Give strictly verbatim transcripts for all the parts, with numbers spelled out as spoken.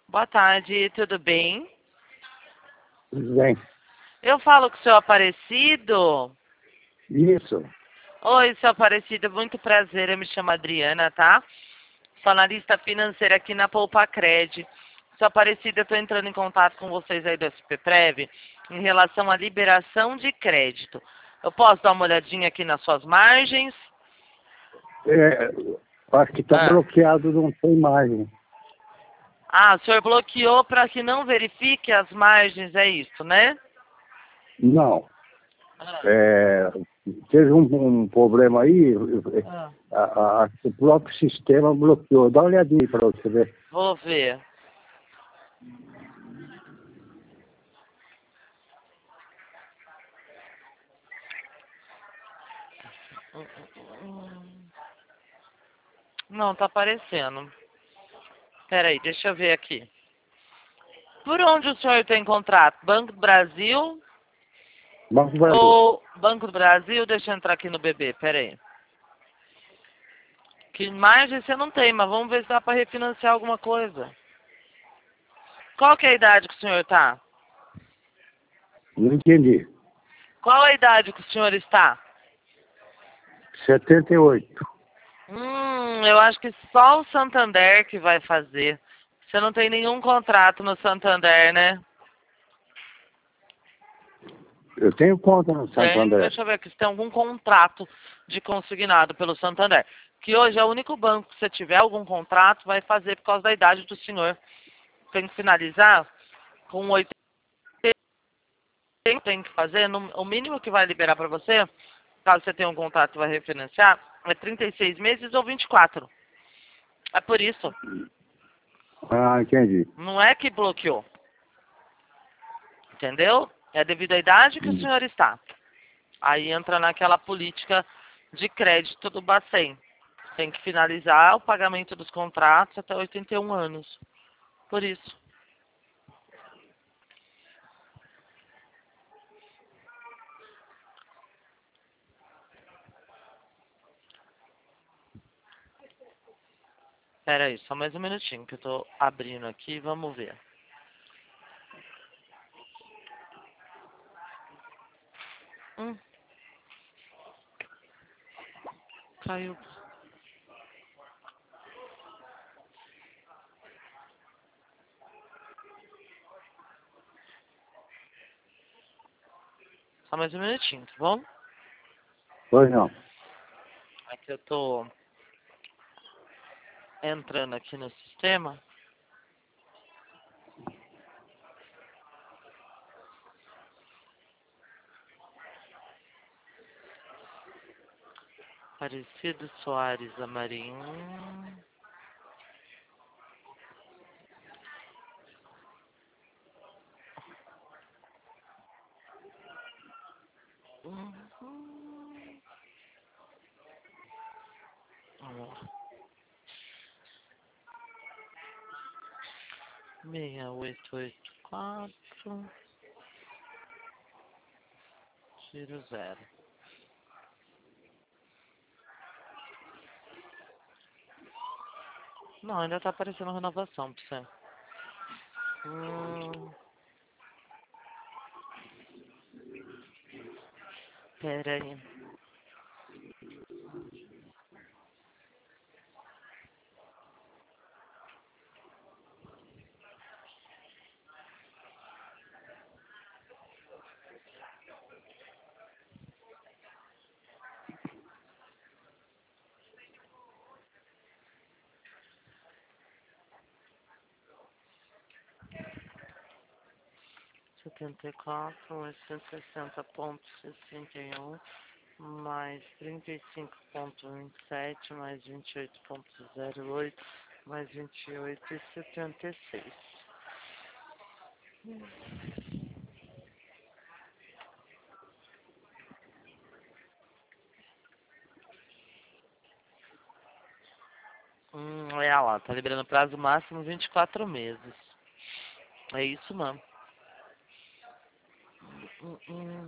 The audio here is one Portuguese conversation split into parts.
Boa tarde, tudo bem? Tudo bem? Eu falo com o seu Aparecido. Isso. Oi, seu Aparecido, muito prazer, eu me chamo Adriana, tá? Sou analista financeira aqui na Poupa Cred. Seu Aparecido, eu estou entrando em contato com vocês aí do S P Prev em relação à liberação de crédito. Eu posso dar uma olhadinha aqui nas suas margens? É, acho que está Ah, bloqueado, não tem imagem. ah o senhor bloqueou para que não verifique as margens, é isso, né? Não. Ah, É, teve um, um problema aí, ah. a, a, o próprio sistema bloqueou. Dá uma olhadinha para você ver. Vou ver. Hum, hum, hum. Não, tá aparecendo. Peraí, deixa eu ver aqui. Por onde o senhor tem contrato? Banco do Brasil Banco do Brasil. ou Banco do Brasil? Deixa eu entrar aqui no B B, peraí. Que margem você não tem, mas vamos ver se dá para refinanciar alguma coisa. Qual que é a idade que o senhor tá? Não entendi. Qual a idade que o senhor está? setenta e oito. Hum, eu acho que só o Santander que vai fazer. Você não tem nenhum contrato no Santander, né? Eu tenho conta no Santo Tem, André. deixa eu ver aqui se tem algum contrato de consignado pelo Santander. Que hoje é o único banco que se tiver algum contrato vai fazer por causa da idade do senhor. Tem que finalizar com oitenta. Tem que fazer, no, o mínimo que vai liberar para você, caso você tenha um contrato e vai refinanciar, é trinta e seis meses ou vinte e quatro. É por isso. Ah, entendi. Não é que bloqueou. Entendeu? É devido à idade que o Hum. senhor está. Aí entra naquela política de crédito do Bacen. Tem que finalizar o pagamento dos contratos até oitenta e um anos. Por isso. Pera aí, só mais um minutinho que eu tô abrindo aqui. Vamos ver. Hum, caiu. Só mais um minutinho, tá bom? Pois não. É que eu tô entrando aqui no sistema. Aparecido Soares Amarim. Uhum. Ó, seis oito oito quatro zero zero. Não, ainda tá aparecendo renovação pra você. Hum, pera aí. setenta e quatro, oitocentos e sessenta ponto sessenta e um, mais trinta e cinco ponto vinte e sete, mais vinte e oito ponto zero oito, mais vinte e oito e setenta e seis. Hum, é lá, tá liberando prazo máximo vinte e quatro meses. É isso, mano. Hum, hum.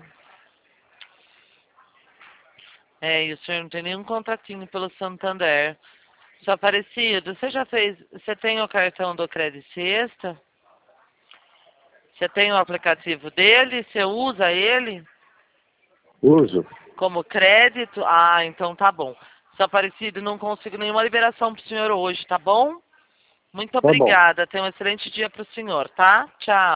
É, e o senhor não tem nenhum contratinho pelo Santander. Seu Aparecido, você já fez... Você tem o cartão do Credit Sexta? Você tem o aplicativo dele? Você usa ele? Uso. Como crédito? Ah, então tá bom. Seu Aparecido, não consigo nenhuma liberação pro senhor hoje, tá bom? Muito Tá bom. obrigada. Tenha um excelente dia pro senhor, tá? Tchau.